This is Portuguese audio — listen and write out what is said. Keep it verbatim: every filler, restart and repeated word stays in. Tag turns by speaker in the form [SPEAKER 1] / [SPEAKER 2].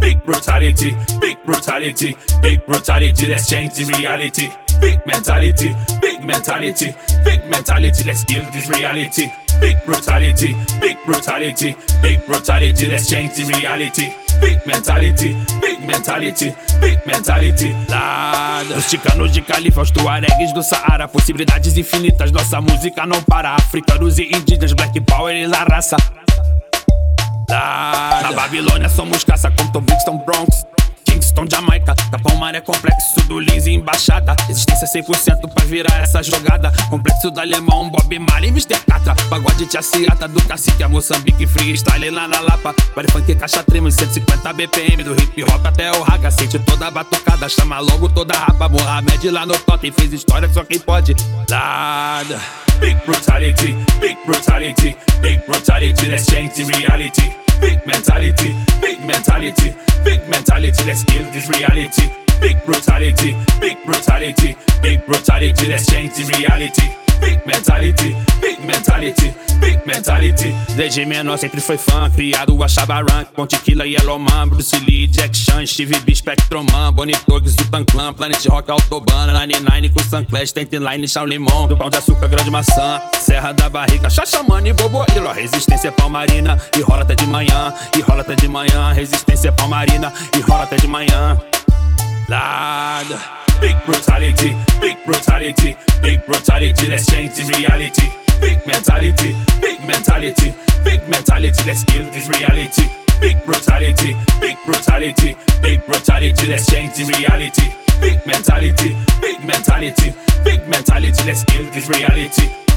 [SPEAKER 1] big brutality, big brutality, big brutality, let's change the reality. Big mentality, big mentality, big mentality, let's kill this reality. Big brutality, big brutality, big brutality, let's change the reality. Big mentality, big mentality, big mentality. Nada. Os ticanos de Califa, os tuaregues do Saara, possibilidades infinitas, nossa música não para. Africanos e indígenas, black power e la raça. Nada. Na Babilônia somos caça, Compton, Brixton, Bronx, Kingston, Jamaica, Capão, Maré, Complexo do Lins e Embaixada. Existência cem por cento pra virar essa jogada. Complexo do Alemão, Bob Marley, mister Catra. Pagode de Aciata, do Cacique a Moçambique, freestyle lá na Lapa. Party funk, caixa trema, cento e cinquenta B P M. Do hip hop até o raga, sente toda a batucada. Chama logo toda a rapa, Mohamed lá no top. Fez história, só quem pode. Nada. Big brutality, big brutality, big brutality, let's change the reality. Big mentality, big mentality, big mentality, let's kill this reality. Big brutality, big brutality, big brutality, let's change the reality. Big mentality, big mentality, big mentality. Desde menor sempre foi fã, criado achava rank, com Tequila, Yellowman, Bruce Lee, Jack Chan, Steve B, Spectroman, Bonnie Tugs, Zutan Clan, Planet Rock, Autobahn, noventa e nove com Sun Clash, Tent Line, Chão Limão, do Pão de Açúcar, Grande Maçã, Serra da Barriga, Xaxamana e Boboilo. Resistência palmarina e rola até de manhã, e rola até de manhã. Resistência palmarina e rola até de manhã. Nada. Big brutality, big brutality, big brutality, let's change the reality. Big mentality, big mentality, big mentality, let's kill this reality. Big brutality, big brutality, big brutality, let's change the reality. Big mentality, big mentality, big mentality, let's kill this reality.